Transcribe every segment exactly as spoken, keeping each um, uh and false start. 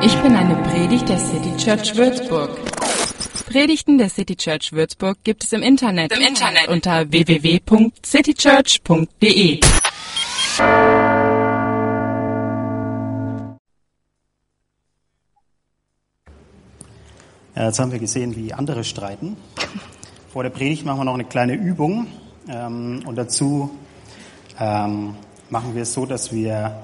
Ich bin eine Predigt der City Church Würzburg. Predigten der City Church Würzburg gibt es im Internet, Im Internet. unter w w w punkt citychurch punkt d e. Ja, jetzt haben wir gesehen, wie andere streiten. Vor der Predigt machen wir noch eine kleine Übung ähm, und dazu ähm, machen wir es so, dass wir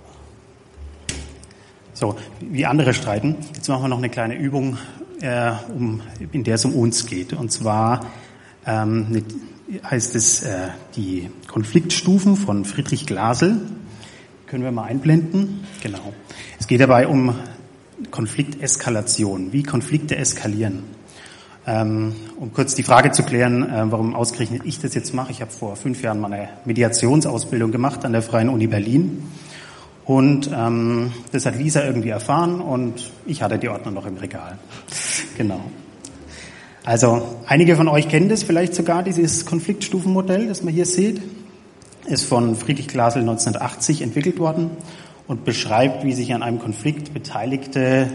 so wie andere streiten. Jetzt machen wir noch eine kleine Übung, äh, um, in der es um uns geht. Und zwar ähm, eine, heißt es äh, die Konfliktstufen von Friedrich Glasel. Können wir mal einblenden? Genau. Es geht dabei um Konflikteskalation, wie Konflikte eskalieren. Ähm, um kurz die Frage zu klären, äh, warum ausgerechnet ich das jetzt mache. Ich habe vor fünf Jahren mal eine Mediationsausbildung gemacht an der Freien Uni Berlin. Und ähm, das hat Lisa irgendwie erfahren und ich hatte die Ordner noch im Regal. Genau. Also einige von euch kennen das vielleicht sogar, dieses Konfliktstufenmodell, das man hier sieht. Ist von Friedrich Glasel neunzehnhundertachtzig entwickelt worden und beschreibt, wie sich an einem Konflikt Beteiligte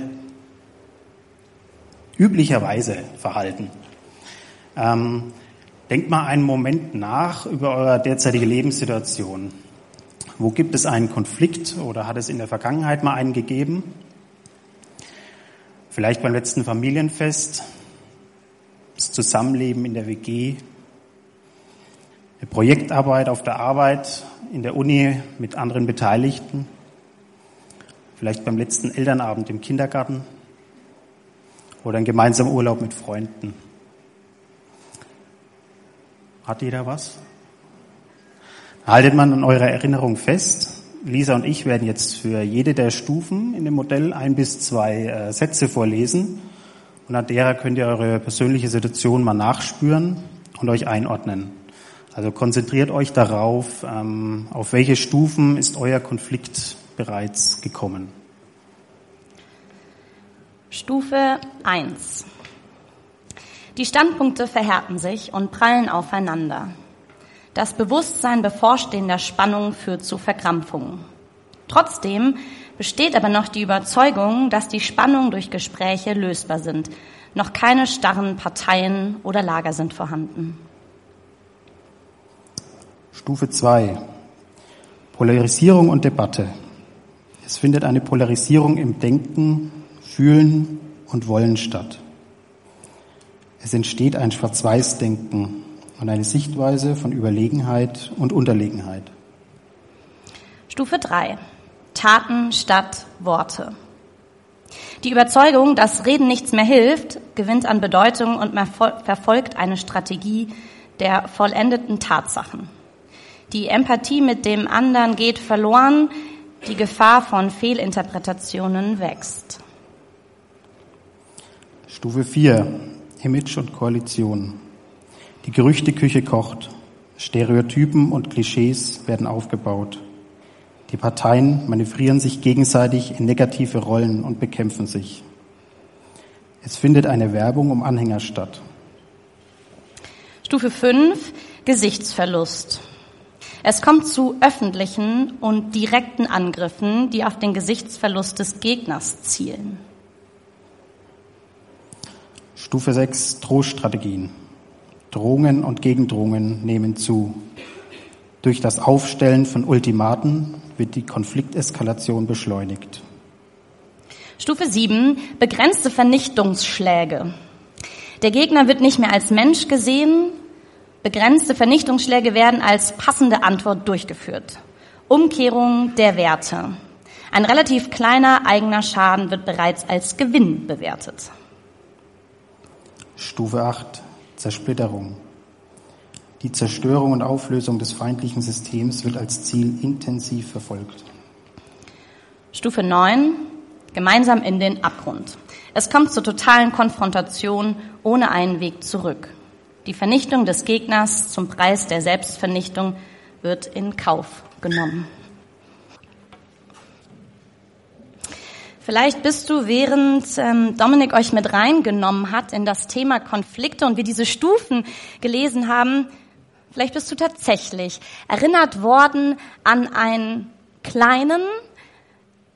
üblicherweise verhalten. Ähm, denkt mal einen Moment nach über eure derzeitige Lebenssituation. Wo gibt es einen Konflikt oder hat es in der Vergangenheit mal einen gegeben? Vielleicht beim letzten Familienfest, das Zusammenleben in der W G, eine Projektarbeit auf der Arbeit, in der Uni mit anderen Beteiligten, vielleicht beim letzten Elternabend im Kindergarten oder ein gemeinsamer Urlaub mit Freunden. Hat jeder was? Haltet man an eurer Erinnerung fest. Lisa und ich werden jetzt für jede der Stufen in dem Modell ein bis zwei äh, Sätze vorlesen. Und an derer könnt ihr eure persönliche Situation mal nachspüren und euch einordnen. Also konzentriert euch darauf, ähm, auf welche Stufen ist euer Konflikt bereits gekommen. Stufe eins. Die Standpunkte verhärten sich und prallen aufeinander. Das Bewusstsein bevorstehender Spannungen führt zu Verkrampfungen. Trotzdem besteht aber noch die Überzeugung, dass die Spannungen durch Gespräche lösbar sind. Noch keine starren Parteien oder Lager sind vorhanden. Stufe zwei. Polarisierung und Debatte. Es findet eine Polarisierung im Denken, Fühlen und Wollen statt. Es entsteht ein Schwarz-Weiß-Denken und eine Sichtweise von Überlegenheit und Unterlegenheit. Stufe drei. Taten statt Worte. Die Überzeugung, dass Reden nichts mehr hilft, gewinnt an Bedeutung und verfolgt eine Strategie der vollendeten Tatsachen. Die Empathie mit dem anderen geht verloren, die Gefahr von Fehlinterpretationen wächst. Stufe vier. Image und Koalition. Die Gerüchteküche kocht. Stereotypen und Klischees werden aufgebaut. Die Parteien manövrieren sich gegenseitig in negative Rollen und bekämpfen sich. Es findet eine Werbung um Anhänger statt. Stufe fünf. Gesichtsverlust. Es kommt zu öffentlichen und direkten Angriffen, die auf den Gesichtsverlust des Gegners zielen. Stufe sechs. Drohstrategien. Drohungen und Gegendrohungen nehmen zu. Durch das Aufstellen von Ultimaten wird die Konflikteskalation beschleunigt. Stufe sieben. Begrenzte Vernichtungsschläge. Der Gegner wird nicht mehr als Mensch gesehen. Begrenzte Vernichtungsschläge werden als passende Antwort durchgeführt. Umkehrung der Werte. Ein relativ kleiner eigener Schaden wird bereits als Gewinn bewertet. Stufe acht. Zersplitterung. Die Zerstörung und Auflösung des feindlichen Systems wird als Ziel intensiv verfolgt. Stufe neun. Gemeinsam in den Abgrund. Es kommt zur totalen Konfrontation ohne einen Weg zurück. Die Vernichtung des Gegners zum Preis der Selbstvernichtung wird in Kauf genommen. Vielleicht bist du, während ähm, Dominik euch mit reingenommen hat in das Thema Konflikte und wir diese Stufen gelesen haben, vielleicht bist du tatsächlich erinnert worden an einen kleinen,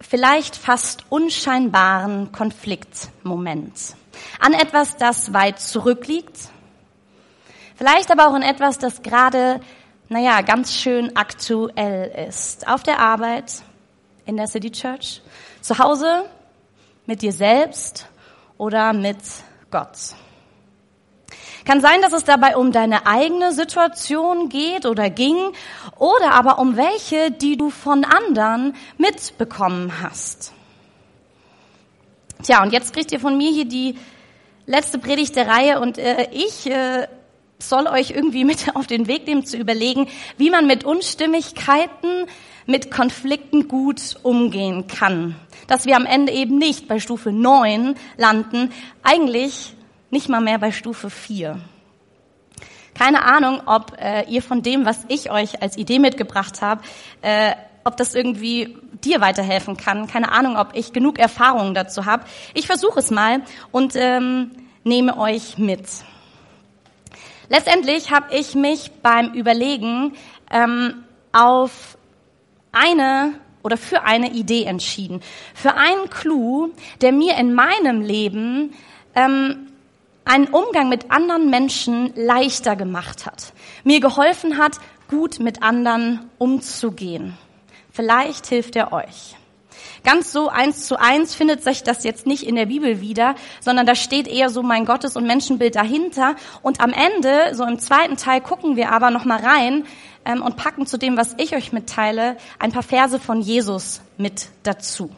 vielleicht fast unscheinbaren Konfliktmoment. An etwas, das weit zurückliegt. Vielleicht aber auch in etwas, das gerade, naja, ganz schön aktuell ist. Auf der Arbeit, in der City Church, zu Hause, mit dir selbst oder mit Gott. Kann sein, dass es dabei um deine eigene Situation geht oder ging oder aber um welche, die du von anderen mitbekommen hast. Tja, und jetzt kriegt ihr von mir hier die letzte Predigt der Reihe und äh, ich äh, soll euch irgendwie mit auf den Weg nehmen, zu überlegen, wie man mit Unstimmigkeiten, mit Konflikten gut umgehen kann. Dass wir am Ende eben nicht bei Stufe neun landen, eigentlich nicht mal mehr bei Stufe vier. Keine Ahnung, ob äh, ihr von dem, was ich euch als Idee mitgebracht habe, äh, ob das irgendwie dir weiterhelfen kann. Keine Ahnung, ob ich genug Erfahrungen dazu habe. Ich versuche es mal und ähm, nehme euch mit. Letztendlich habe ich mich beim Überlegen ähm, auf eine oder für eine Idee entschieden. Für einen Clou, der mir in meinem Leben ähm, einen Umgang mit anderen Menschen leichter gemacht hat. Mir geholfen hat, gut mit anderen umzugehen. Vielleicht hilft er euch. Ganz so eins zu eins findet sich das jetzt nicht in der Bibel wieder, sondern da steht eher so mein Gottes- und Menschenbild dahinter. Und am Ende, so im zweiten Teil, gucken wir aber noch mal rein ähm, und packen zu dem, was ich euch mitteile, ein paar Verse von Jesus mit dazu.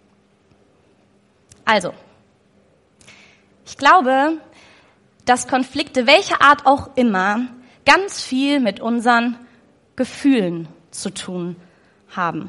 Also, ich glaube, dass Konflikte, welcher Art auch immer, ganz viel mit unseren Gefühlen zu tun haben.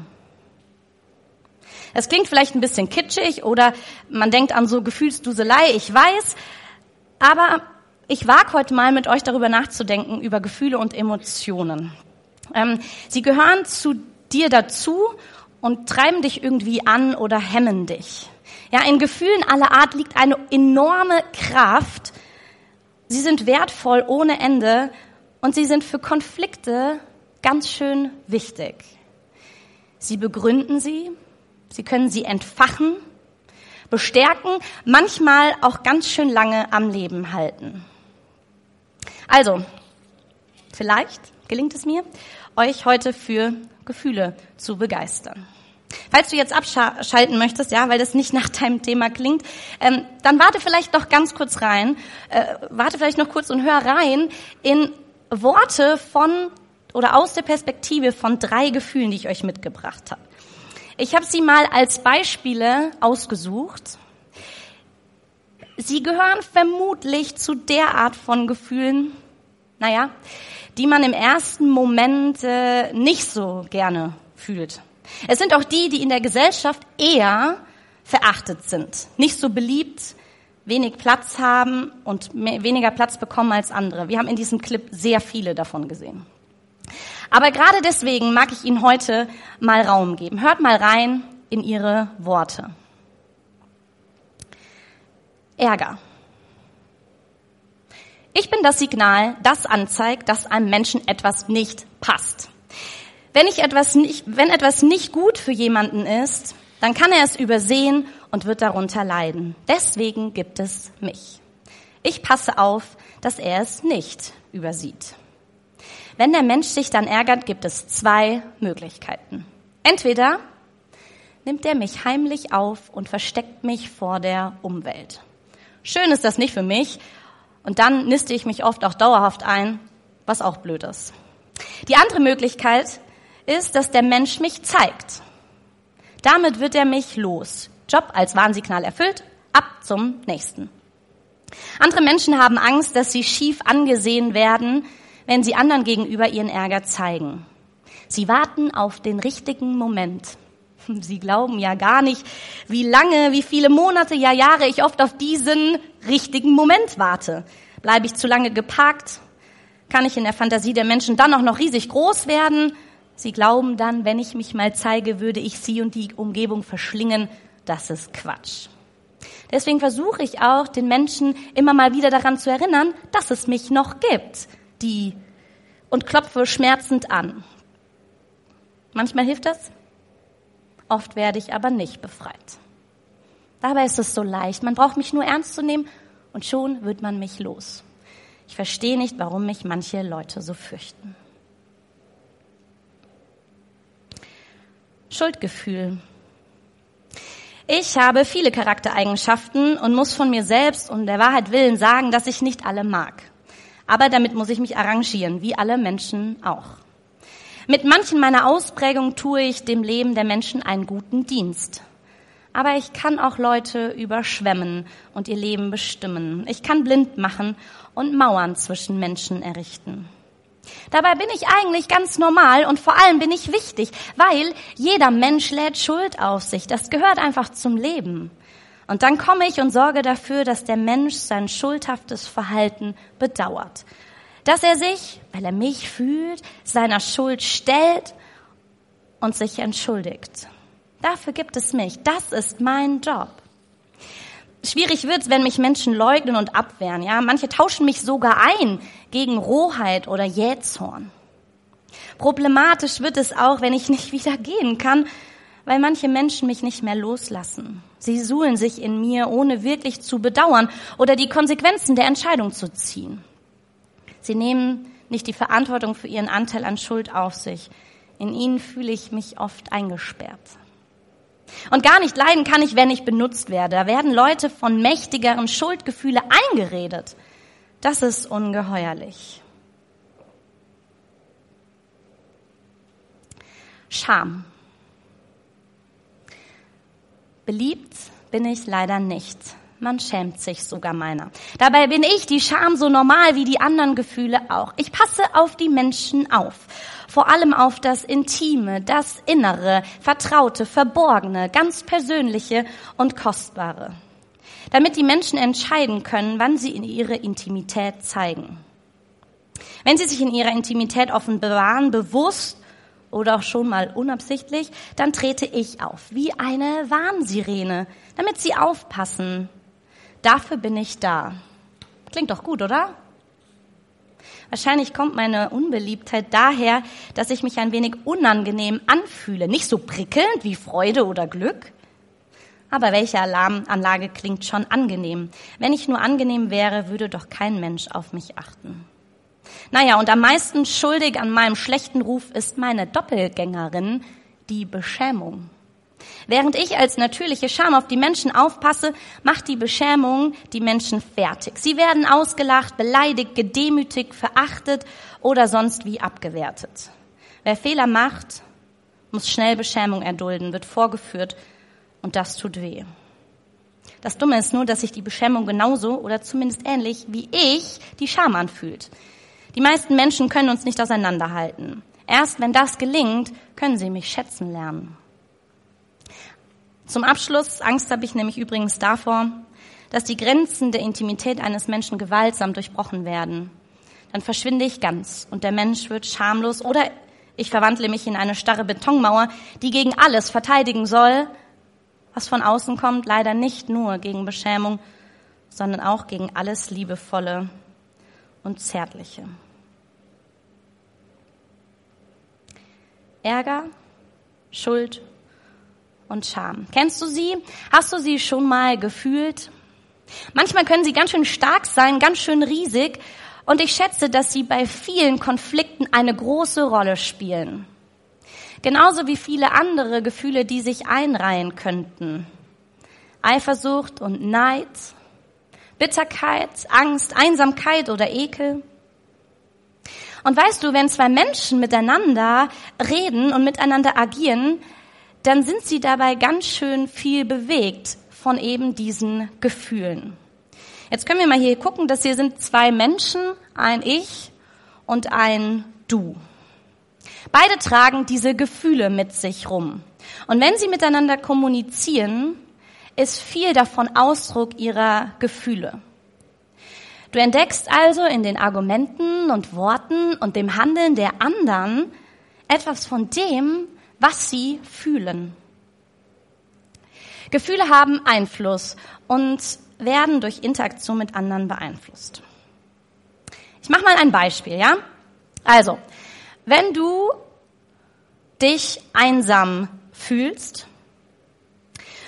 Es klingt vielleicht ein bisschen kitschig oder man denkt an so Gefühlsduselei, ich weiß, aber ich wage heute mal mit euch darüber nachzudenken, über Gefühle und Emotionen. Ähm, sie gehören zu dir dazu und treiben dich irgendwie an oder hemmen dich. Ja, in Gefühlen aller Art liegt eine enorme Kraft. Sie sind wertvoll ohne Ende und sie sind für Konflikte ganz schön wichtig. Sie begründen sie, sie können sie entfachen, bestärken, manchmal auch ganz schön lange am Leben halten. Also, vielleicht gelingt es mir, euch heute für Gefühle zu begeistern. Falls du jetzt abschalten möchtest, ja, weil das nicht nach deinem Thema klingt, ähm, dann warte vielleicht noch ganz kurz rein, äh, warte vielleicht noch kurz und hör rein in Worte von oder aus der Perspektive von drei Gefühlen, die ich euch mitgebracht habe. Ich habe sie mal als Beispiele ausgesucht. Sie gehören vermutlich zu der Art von Gefühlen, naja, die man im ersten Moment äh, nicht so gerne fühlt. Es sind auch die, die in der Gesellschaft eher verachtet sind, nicht so beliebt, wenig Platz haben und mehr, weniger Platz bekommen als andere. Wir haben in diesem Clip sehr viele davon gesehen. Aber gerade deswegen mag ich Ihnen heute mal Raum geben. Hört mal rein in Ihre Worte. Ärger. Ich bin das Signal, das anzeigt, dass einem Menschen etwas nicht passt. Wenn ich etwas nicht, wenn etwas nicht gut für jemanden ist, dann kann er es übersehen und wird darunter leiden. Deswegen gibt es mich. Ich passe auf, dass er es nicht übersieht. Wenn der Mensch sich dann ärgert, gibt es zwei Möglichkeiten. Entweder nimmt er mich heimlich auf und versteckt mich vor der Umwelt. Schön ist das nicht für mich und dann niste ich mich oft auch dauerhaft ein, was auch blöd ist. Die andere Möglichkeit ist, dass der Mensch mich zeigt. Damit wird er mich los. Job als Warnsignal erfüllt, ab zum nächsten. Andere Menschen haben Angst, dass sie schief angesehen werden, wenn sie anderen gegenüber ihren Ärger zeigen. Sie warten auf den richtigen Moment. Sie glauben ja gar nicht, wie lange, wie viele Monate, ja Jahre ich oft auf diesen richtigen Moment warte. Bleibe ich zu lange geparkt? Kann ich in der Fantasie der Menschen dann auch noch riesig groß werden? Sie glauben dann, wenn ich mich mal zeige, würde ich sie und die Umgebung verschlingen. Das ist Quatsch. Deswegen versuche ich auch, den Menschen immer mal wieder daran zu erinnern, dass es mich noch gibt. Die und klopfe schmerzend an. Manchmal hilft das, Oft werde ich aber nicht befreit. Dabei ist es so leicht. Man braucht mich nur ernst zu nehmen und schon wird man mich los. Ich verstehe nicht, warum mich manche Leute so fürchten. Schuldgefühl. Ich habe viele Charaktereigenschaften und muss von mir selbst und der Wahrheit willen sagen, dass ich nicht alle mag. Aber damit muss ich mich arrangieren, wie alle Menschen auch. Mit manchen meiner Ausprägungen tue ich dem Leben der Menschen einen guten Dienst. Aber ich kann auch Leute überschwemmen und ihr Leben bestimmen. Ich kann blind machen und Mauern zwischen Menschen errichten. Dabei bin ich eigentlich ganz normal und vor allem bin ich wichtig, weil jeder Mensch lädt Schuld auf sich. Das gehört einfach zum Leben. Und dann komme ich und sorge dafür, dass der Mensch sein schuldhaftes Verhalten bedauert. Dass er sich, weil er mich fühlt, seiner Schuld stellt und sich entschuldigt. Dafür gibt es mich. Das ist mein Job. Schwierig wird's, wenn mich Menschen leugnen und abwehren. Ja, manche tauschen mich sogar ein gegen Rohheit oder Jähzorn. Problematisch wird es auch, wenn ich nicht wieder gehen kann, weil manche Menschen mich nicht mehr loslassen. Sie suhlen sich in mir, ohne wirklich zu bedauern oder die Konsequenzen der Entscheidung zu ziehen. Sie nehmen nicht die Verantwortung für ihren Anteil an Schuld auf sich. In ihnen fühle ich mich oft eingesperrt. Und gar nicht leiden kann ich, wenn ich benutzt werde. Da werden Leute von mächtigeren Schuldgefühle eingeredet. Das ist ungeheuerlich. Scham. Beliebt bin ich leider nicht. Man schämt sich sogar meiner. Dabei bin ich die Scham so normal wie die anderen Gefühle auch. Ich passe auf die Menschen auf. Vor allem auf das Intime, das Innere, Vertraute, Verborgene, ganz Persönliche und Kostbare. Damit die Menschen entscheiden können, wann sie in ihre Intimität zeigen. Wenn sie sich in ihrer Intimität offenbaren, bewusst oder auch schon mal unabsichtlich, dann trete ich auf, wie eine Warnsirene, damit sie aufpassen. Dafür bin ich da. Klingt doch gut, oder? Wahrscheinlich kommt meine Unbeliebtheit daher, dass ich mich ein wenig unangenehm anfühle. Nicht so prickelnd wie Freude oder Glück. Aber welche Alarmanlage klingt schon angenehm? Wenn ich nur angenehm wäre, würde doch kein Mensch auf mich achten. Naja, und am meisten schuldig an meinem schlechten Ruf ist meine Doppelgängerin, die Beschämung. Während ich als natürliche Scham auf die Menschen aufpasse, macht die Beschämung die Menschen fertig. Sie werden ausgelacht, beleidigt, gedemütigt, verachtet oder sonst wie abgewertet. Wer Fehler macht, muss schnell Beschämung erdulden, wird vorgeführt und das tut weh. Das Dumme ist nur, dass sich die Beschämung genauso oder zumindest ähnlich wie ich die Scham anfühlt. Die meisten Menschen können uns nicht auseinanderhalten. Erst wenn das gelingt, können sie mich schätzen lernen. Zum Abschluss, Angst habe ich nämlich übrigens davor, dass die Grenzen der Intimität eines Menschen gewaltsam durchbrochen werden. Dann verschwinde ich ganz und der Mensch wird schamlos oder ich verwandle mich in eine starre Betonmauer, die gegen alles verteidigen soll, was von außen kommt, leider nicht nur gegen Beschämung, sondern auch gegen alles Liebevolle und Zärtliche. Ärger, Schuld und Scham. Kennst du sie? Hast du sie schon mal gefühlt? Manchmal können sie ganz schön stark sein, ganz schön riesig. Und ich schätze, dass sie bei vielen Konflikten eine große Rolle spielen. Genauso wie viele andere Gefühle, die sich einreihen könnten. Eifersucht und Neid, Bitterkeit, Angst, Einsamkeit oder Ekel. Und weißt du, wenn zwei Menschen miteinander reden und miteinander agieren, dann sind sie dabei ganz schön viel bewegt von eben diesen Gefühlen. Jetzt können wir mal hier gucken, dass hier sind zwei Menschen, ein Ich und ein Du. Beide tragen diese Gefühle mit sich rum. Und wenn sie miteinander kommunizieren, ist viel davon Ausdruck ihrer Gefühle. Du entdeckst also in den Argumenten und Worten und dem Handeln der anderen etwas von dem, was sie fühlen. Gefühle haben Einfluss und werden durch Interaktion mit anderen beeinflusst. Ich mache mal ein Beispiel, ja? Also, wenn du dich einsam fühlst,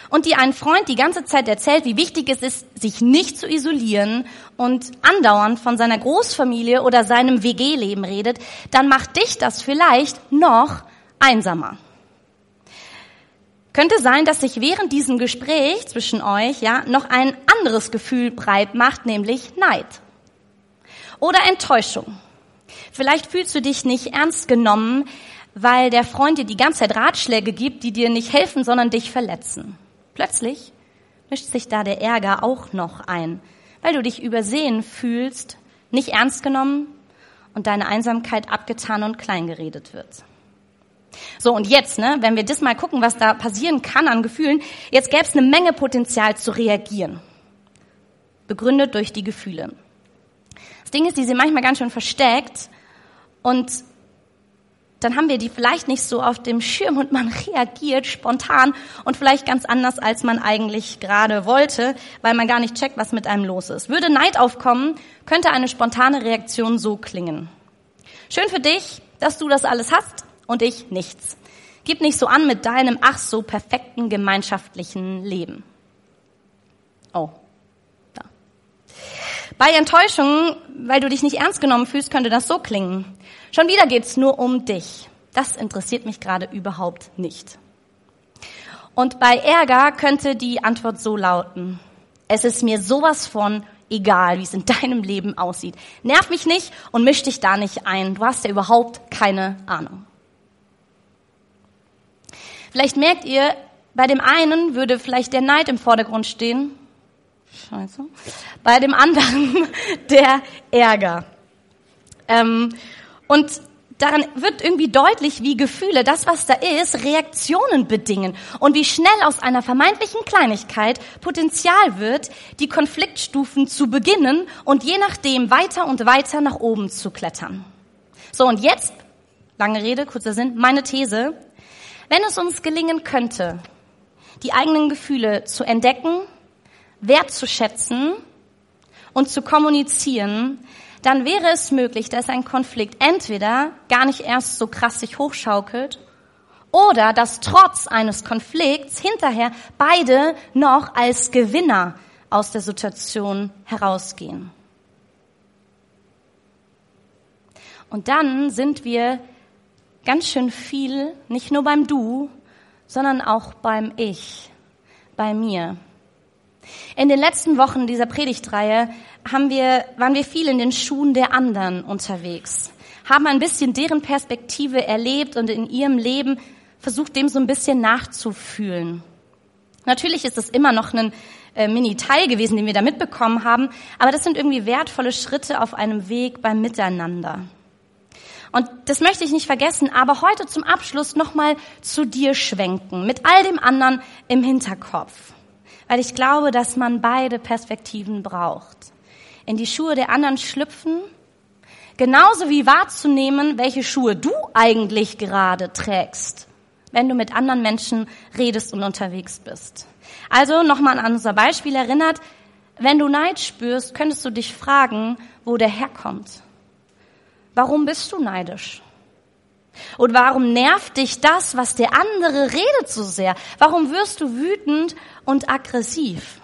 und dir ein Freund die ganze Zeit erzählt, wie wichtig es ist, sich nicht zu isolieren und andauernd von seiner Großfamilie oder seinem W G-Leben redet, dann macht dich das vielleicht noch einsamer. Könnte sein, dass sich während diesem Gespräch zwischen euch ja noch ein anderes Gefühl breit macht, nämlich Neid oder Enttäuschung. Vielleicht fühlst du dich nicht ernst genommen, weil der Freund dir die ganze Zeit Ratschläge gibt, die dir nicht helfen, sondern dich verletzen. Plötzlich mischt sich da der Ärger auch noch ein, weil du dich übersehen fühlst, nicht ernst genommen und deine Einsamkeit abgetan und kleingeredet wird. So, und jetzt, ne, wenn wir das mal gucken, was da passieren kann an Gefühlen, jetzt gäbe es eine Menge Potenzial zu reagieren, begründet durch die Gefühle. Das Ding ist, die sind manchmal ganz schön versteckt und dann haben wir die vielleicht nicht so auf dem Schirm und man reagiert spontan und vielleicht ganz anders, als man eigentlich gerade wollte, weil man gar nicht checkt, was mit einem los ist. Würde Neid aufkommen, könnte eine spontane Reaktion so klingen. Schön für dich, dass du das alles hast und ich nichts. Gib nicht so an mit deinem ach so perfekten gemeinschaftlichen Leben. Oh, da. Bei Enttäuschung, weil du dich nicht ernst genommen fühlst, könnte das so klingen. Schon wieder geht's nur um dich. Das interessiert mich gerade überhaupt nicht. Und bei Ärger könnte die Antwort so lauten: Es ist mir sowas von egal, wie es in deinem Leben aussieht. Nerv mich nicht und misch dich da nicht ein. Du hast ja überhaupt keine Ahnung. Vielleicht merkt ihr, bei dem einen würde vielleicht der Neid im Vordergrund stehen. Scheiße. Bei dem anderen der Ärger. Ähm, und daran wird irgendwie deutlich, wie Gefühle, das was da ist, Reaktionen bedingen und wie schnell aus einer vermeintlichen Kleinigkeit Potenzial wird, die Konfliktstufen zu beginnen und je nachdem weiter und weiter nach oben zu klettern. So, und jetzt, lange Rede, kurzer Sinn, meine These: Wenn es uns gelingen könnte, die eigenen Gefühle zu entdecken, wertzuschätzen und zu kommunizieren, dann wäre es möglich, dass ein Konflikt entweder gar nicht erst so krass sich hochschaukelt oder dass trotz eines Konflikts hinterher beide noch als Gewinner aus der Situation herausgehen. Und dann sind wir ganz schön viel, nicht nur beim Du, sondern auch beim Ich, bei mir. In den letzten Wochen dieser Predigtreihe haben wir, waren wir viel in den Schuhen der anderen unterwegs, haben ein bisschen deren Perspektive erlebt und in ihrem Leben versucht, dem so ein bisschen nachzufühlen. Natürlich ist es immer noch ein äh, Mini-Teil gewesen, den wir da mitbekommen haben, aber das sind irgendwie wertvolle Schritte auf einem Weg beim Miteinander. Und das möchte ich nicht vergessen, aber heute zum Abschluss nochmal zu dir schwenken, mit all dem anderen im Hinterkopf. Weil ich glaube, dass man beide Perspektiven braucht. In die Schuhe der anderen schlüpfen, genauso wie wahrzunehmen, welche Schuhe du eigentlich gerade trägst, wenn du mit anderen Menschen redest und unterwegs bist. Also nochmal an unser Beispiel erinnert: Wenn du Neid spürst, könntest du dich fragen, wo der herkommt. Warum bist du neidisch? Und warum nervt dich das, was der andere redet, so sehr? Warum wirst du wütend und aggressiv?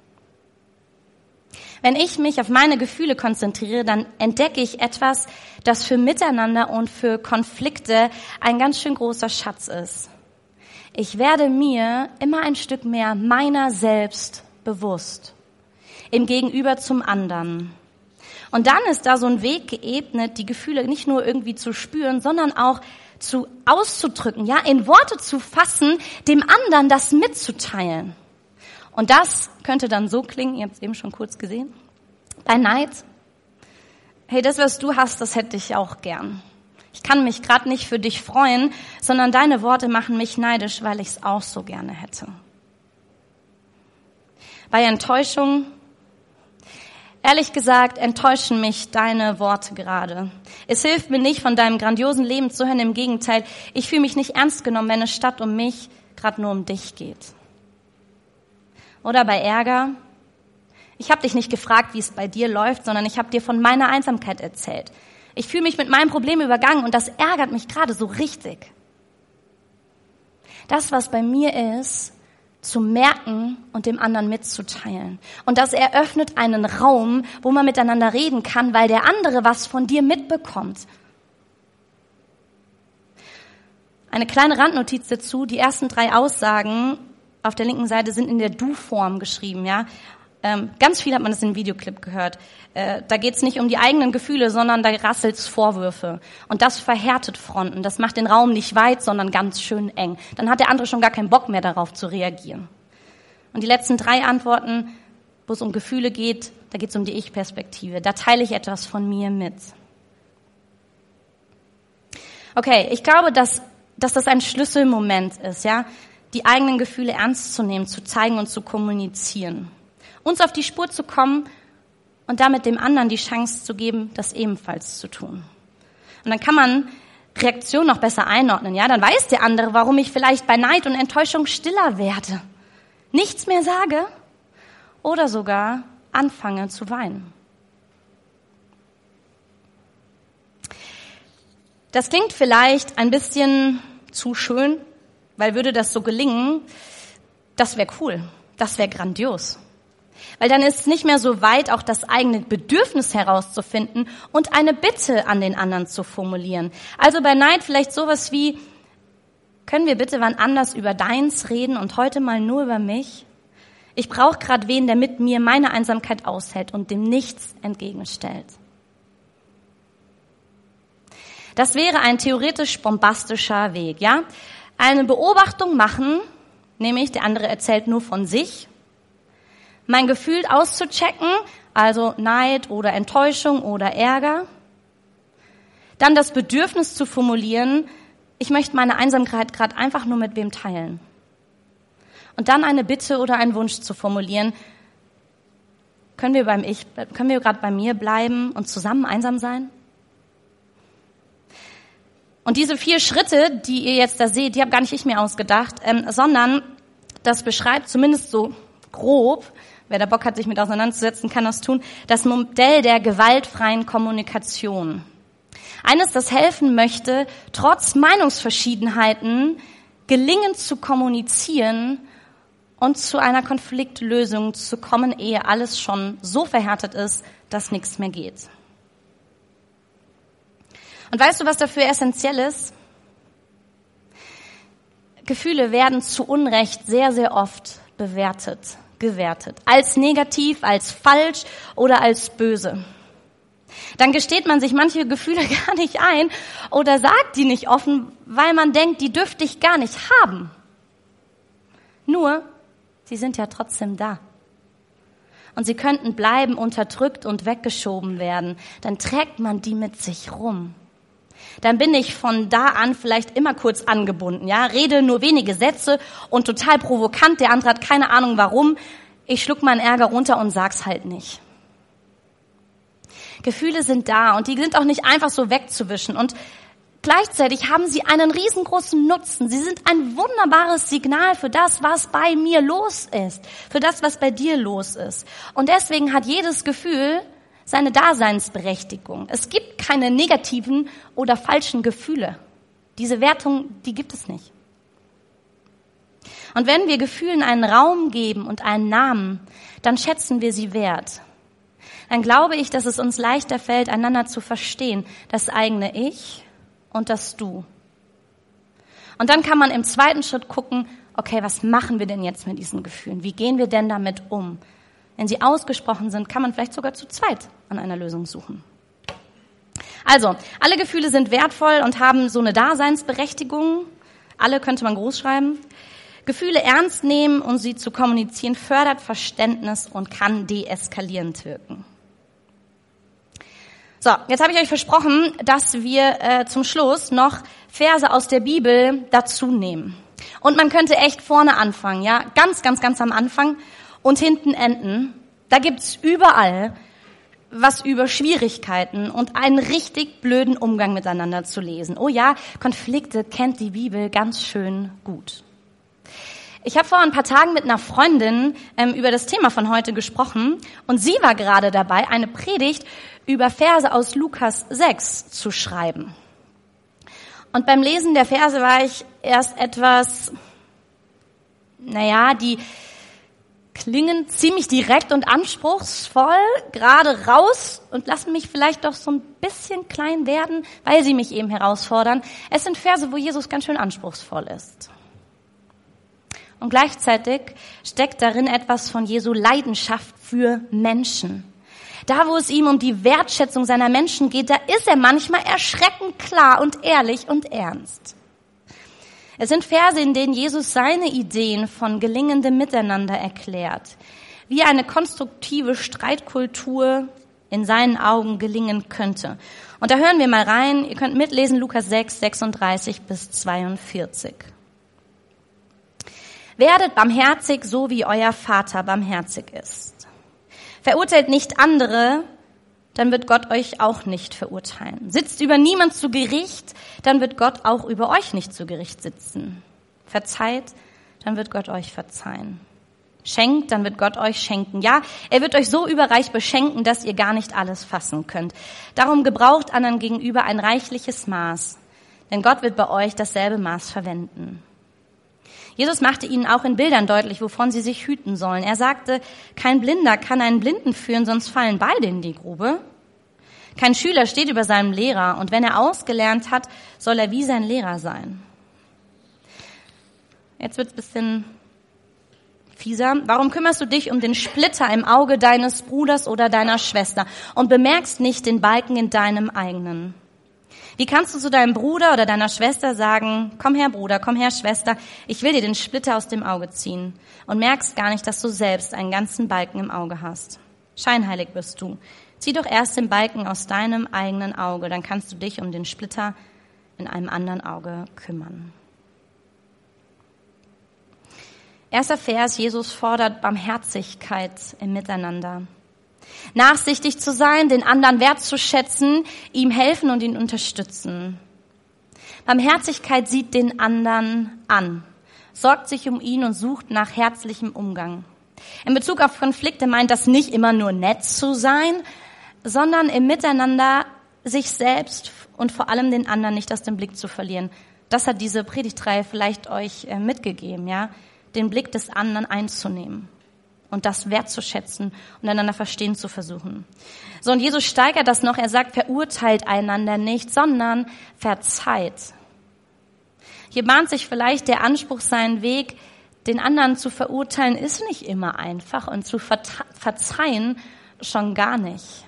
Wenn ich mich auf meine Gefühle konzentriere, dann entdecke ich etwas, das für Miteinander und für Konflikte ein ganz schön großer Schatz ist. Ich werde mir immer ein Stück mehr meiner selbst bewusst, im Gegenüber zum anderen. Und dann ist da so ein Weg geebnet, die Gefühle nicht nur irgendwie zu spüren, sondern auch zu auszudrücken, ja, in Worte zu fassen, dem anderen das mitzuteilen. Und das könnte dann so klingen, ihr habt es eben schon kurz gesehen, bei Neid: Hey, das, was du hast, das hätte ich auch gern. Ich kann mich gerade nicht für dich freuen, sondern deine Worte machen mich neidisch, weil ich es auch so gerne hätte. Bei Enttäuschung: Ehrlich gesagt, enttäuschen mich deine Worte gerade. Es hilft mir nicht, von deinem grandiosen Leben zu hören. Im Gegenteil, ich fühle mich nicht ernst genommen, wenn es statt um mich gerade nur um dich geht. Oder bei Ärger: Ich habe dich nicht gefragt, wie es bei dir läuft, sondern ich habe dir von meiner Einsamkeit erzählt. Ich fühle mich mit meinem Problem übergangen und das ärgert mich gerade so richtig. Das, was bei mir ist, zu merken und dem anderen mitzuteilen. Und das eröffnet einen Raum, wo man miteinander reden kann, weil der andere was von dir mitbekommt. Eine kleine Randnotiz dazu, die ersten drei Aussagen auf der linken Seite sind in der Du-Form geschrieben, ja. Ähm, ganz viel hat man das im Videoclip gehört. Äh, da geht es nicht um die eigenen Gefühle, sondern da rasselt's Vorwürfe. Und das verhärtet Fronten. Das macht den Raum nicht weit, sondern ganz schön eng. Dann hat der andere schon gar keinen Bock mehr darauf zu reagieren. Und die letzten drei Antworten, wo es um Gefühle geht, da geht es um die Ich-Perspektive. Da teile ich etwas von mir mit. Okay, ich glaube, dass, dass das ein Schlüsselmoment ist, ja, die eigenen Gefühle ernst zu nehmen, zu zeigen und zu kommunizieren. Uns auf die Spur zu kommen und damit dem anderen die Chance zu geben, das ebenfalls zu tun. Und dann kann man Reaktionen noch besser einordnen. Ja, dann weiß der andere, warum ich vielleicht bei Neid und Enttäuschung stiller werde, nichts mehr sage oder sogar anfange zu weinen. Das klingt vielleicht ein bisschen zu schön, weil würde das so gelingen, das wäre cool, das wäre grandios. Weil dann ist es nicht mehr so weit, auch das eigene Bedürfnis herauszufinden und eine Bitte an den anderen zu formulieren. Also bei Neid vielleicht sowas wie, können wir bitte wann anders über deins reden und heute mal nur über mich? Ich brauche gerade wen, der mit mir meine Einsamkeit aushält und dem nichts entgegenstellt. Das wäre ein theoretisch bombastischer Weg, ja? Eine Beobachtung machen, nämlich der andere erzählt nur von sich, mein Gefühl auszuchecken, also Neid oder Enttäuschung oder Ärger. Dann das Bedürfnis zu formulieren, ich möchte meine Einsamkeit gerade einfach nur mit wem teilen. Und dann eine Bitte oder einen Wunsch zu formulieren, können wir beim Ich, können wir gerade bei mir bleiben und zusammen einsam sein? Und diese vier Schritte, die ihr jetzt da seht, die habe gar nicht ich mir ausgedacht, ähm, sondern das beschreibt zumindest so grob, wer da Bock hat, sich mit auseinanderzusetzen, kann das tun, das Modell der gewaltfreien Kommunikation. Eines, das helfen möchte, trotz Meinungsverschiedenheiten gelingend zu kommunizieren und zu einer Konfliktlösung zu kommen, ehe alles schon so verhärtet ist, dass nichts mehr geht. Und weißt du, was dafür essentiell ist? Gefühle werden zu Unrecht sehr, sehr oft bewertet, gewertet. Als negativ, als falsch oder als böse. Dann gesteht man sich manche Gefühle gar nicht ein oder sagt die nicht offen, weil man denkt, die dürfte ich gar nicht haben. Nur, sie sind ja trotzdem da. Und sie könnten bleiben, unterdrückt und weggeschoben werden. Dann trägt man die mit sich rum. Dann bin ich von da an vielleicht immer kurz angebunden, ja, rede nur wenige Sätze und total provokant, der andere hat keine Ahnung warum, ich schluck meinen Ärger runter und sag's halt nicht. Gefühle sind da und die sind auch nicht einfach so wegzuwischen und gleichzeitig haben sie einen riesengroßen Nutzen. Sie sind ein wunderbares Signal für das, was bei mir los ist, für das, was bei dir los ist. Und deswegen hat jedes Gefühl seine Daseinsberechtigung. Es gibt keine negativen oder falschen Gefühle. Diese Wertung, die gibt es nicht. Und wenn wir Gefühlen einen Raum geben und einen Namen, dann schätzen wir sie wert. Dann glaube ich, dass es uns leichter fällt, einander zu verstehen, das eigene Ich und das Du. Und dann kann man im zweiten Schritt gucken, okay, was machen wir denn jetzt mit diesen Gefühlen? Wie gehen wir denn damit um? Wenn sie ausgesprochen sind, kann man vielleicht sogar zu zweit an einer Lösung suchen. Also, alle Gefühle sind wertvoll und haben so eine Daseinsberechtigung. Alle könnte man groß schreiben. Gefühle ernst nehmen und sie zu kommunizieren fördert Verständnis und kann deeskalierend wirken. So, jetzt habe ich euch versprochen, dass wir äh, zum Schluss noch Verse aus der Bibel dazu nehmen. Und man könnte echt vorne anfangen, ja, ganz, ganz, ganz am Anfang und hinten enden. Da gibt's überall was über Schwierigkeiten und einen richtig blöden Umgang miteinander zu lesen. Oh ja, Konflikte kennt die Bibel ganz schön gut. Ich habe vor ein paar Tagen mit einer Freundin ähm, über das Thema von heute gesprochen und sie war gerade dabei, eine Predigt über Verse aus Lukas sechs zu schreiben. Und beim Lesen der Verse war ich erst etwas naja, die klingen ziemlich direkt und anspruchsvoll, gerade raus und lassen mich vielleicht doch so ein bisschen klein werden, weil sie mich eben herausfordern. Es sind Verse, wo Jesus ganz schön anspruchsvoll ist. Und gleichzeitig steckt darin etwas von Jesu Leidenschaft für Menschen. Da, wo es ihm um die Wertschätzung seiner Menschen geht, da ist er manchmal erschreckend klar und ehrlich und ernst. Es sind Verse, in denen Jesus seine Ideen von gelingendem Miteinander erklärt, wie eine konstruktive Streitkultur in seinen Augen gelingen könnte. Und da hören wir mal rein, ihr könnt mitlesen, Lukas sechs, sechsunddreißig bis zweiundvierzig. Werdet barmherzig, so wie euer Vater barmherzig ist. Verurteilt nicht andere, dann wird Gott euch auch nicht verurteilen. Sitzt über niemand zu Gericht, dann wird Gott auch über euch nicht zu Gericht sitzen. Verzeiht, dann wird Gott euch verzeihen. Schenkt, dann wird Gott euch schenken. Ja, er wird euch so überreich beschenken, dass ihr gar nicht alles fassen könnt. Darum gebraucht anderen gegenüber ein reichliches Maß, denn Gott wird bei euch dasselbe Maß verwenden. Jesus machte ihnen auch in Bildern deutlich, wovon sie sich hüten sollen. Er sagte, kein Blinder kann einen Blinden führen, sonst fallen beide in die Grube. Kein Schüler steht über seinem Lehrer, und wenn er ausgelernt hat, soll er wie sein Lehrer sein. Jetzt wird's ein bisschen fieser. Warum kümmerst du dich um den Splitter im Auge deines Bruders oder deiner Schwester und bemerkst nicht den Balken in deinem eigenen? Wie kannst du zu deinem Bruder oder deiner Schwester sagen, komm her Bruder, komm her Schwester, ich will dir den Splitter aus dem Auge ziehen, und merkst gar nicht, dass du selbst einen ganzen Balken im Auge hast? Scheinheilig bist du. Zieh doch erst den Balken aus deinem eigenen Auge, dann kannst du dich um den Splitter in einem anderen Auge kümmern. Erster Vers, Jesus fordert Barmherzigkeit im Miteinander. Nachsichtig zu sein, den anderen wertzuschätzen, ihm helfen und ihn unterstützen. Barmherzigkeit sieht den anderen an, sorgt sich um ihn und sucht nach herzlichem Umgang. In Bezug auf Konflikte meint das nicht immer nur nett zu sein, sondern im Miteinander sich selbst und vor allem den anderen nicht aus dem Blick zu verlieren. Das hat diese Predigtreihe vielleicht euch mitgegeben, ja, den Blick des anderen einzunehmen und das wertzuschätzen und einander verstehen zu versuchen. So, und Jesus steigert das noch. Er sagt, verurteilt einander nicht, sondern verzeiht. Hier bahnt sich vielleicht der Anspruch seinen Weg, den anderen zu verurteilen, ist nicht immer einfach, und zu verzeihen schon gar nicht.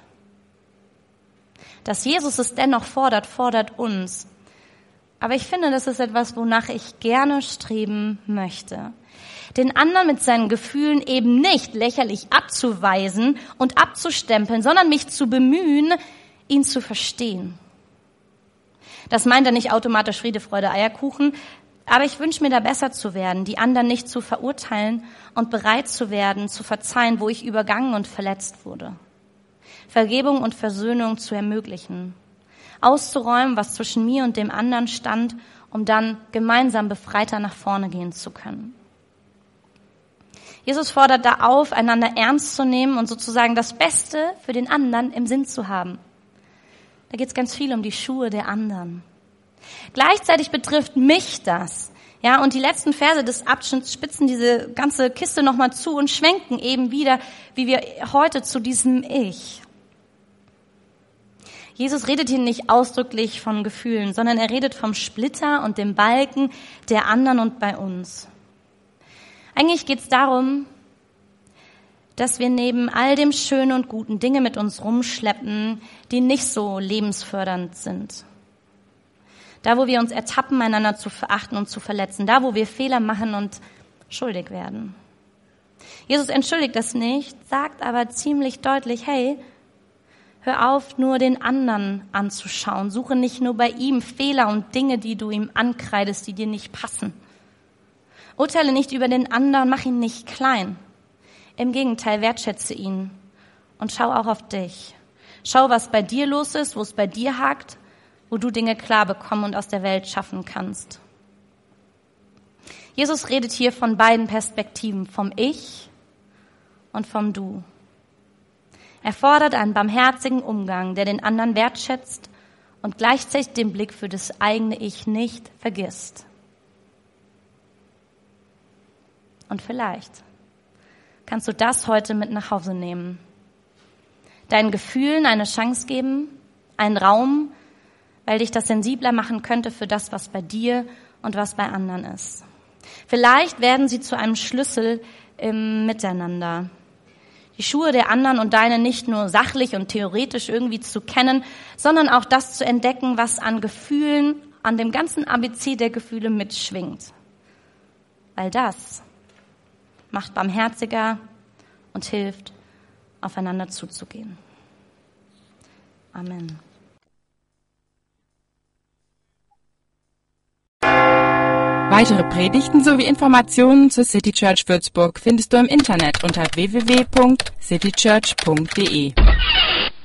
Dass Jesus es dennoch fordert, fordert uns. Aber ich finde, das ist etwas, wonach ich gerne streben möchte. Den anderen mit seinen Gefühlen eben nicht lächerlich abzuweisen und abzustempeln, sondern mich zu bemühen, ihn zu verstehen. Das meint er nicht automatisch Friede, Freude, Eierkuchen, aber ich wünsche mir da besser zu werden, die anderen nicht zu verurteilen und bereit zu werden, zu verzeihen, wo ich übergangen und verletzt wurde. Vergebung und Versöhnung zu ermöglichen, auszuräumen, was zwischen mir und dem anderen stand, um dann gemeinsam befreiter nach vorne gehen zu können. Jesus fordert da auf, einander ernst zu nehmen und sozusagen das Beste für den anderen im Sinn zu haben. Da geht es ganz viel um die Schuhe der anderen. Gleichzeitig betrifft mich das. Ja, und die letzten Verse des Abschnitts spitzen diese ganze Kiste nochmal zu und schwenken eben wieder, wie wir heute zu diesem Ich. Jesus redet hier nicht ausdrücklich von Gefühlen, sondern er redet vom Splitter und dem Balken der anderen und bei uns. Eigentlich geht es darum, dass wir neben all dem Schönen und Guten Dinge mit uns rumschleppen, die nicht so lebensfördernd sind. Da, wo wir uns ertappen, einander zu verachten und zu verletzen. Da, wo wir Fehler machen und schuldig werden. Jesus entschuldigt das nicht, sagt aber ziemlich deutlich, hey, hör auf, nur den anderen anzuschauen. Suche nicht nur bei ihm Fehler und Dinge, die du ihm ankreidest, die dir nicht passen. Urteile nicht über den anderen, mach ihn nicht klein. Im Gegenteil, wertschätze ihn und schau auch auf dich. Schau, was bei dir los ist, wo es bei dir hakt, wo du Dinge klar bekommen und aus der Welt schaffen kannst. Jesus redet hier von beiden Perspektiven, vom Ich und vom Du. Er fordert einen barmherzigen Umgang, der den anderen wertschätzt und gleichzeitig den Blick für das eigene Ich nicht vergisst. Und vielleicht kannst du das heute mit nach Hause nehmen. Deinen Gefühlen eine Chance geben, einen Raum, weil dich das sensibler machen könnte für das, was bei dir und was bei anderen ist. Vielleicht werden sie zu einem Schlüssel im Miteinander. Die Schuhe der anderen und deine nicht nur sachlich und theoretisch irgendwie zu kennen, sondern auch das zu entdecken, was an Gefühlen, an dem ganzen A B C der Gefühle mitschwingt. All das macht barmherziger und hilft, aufeinander zuzugehen. Amen. Weitere Predigten sowie Informationen zur City Church Würzburg findest du im Internet unter w w w punkt city church punkt d e.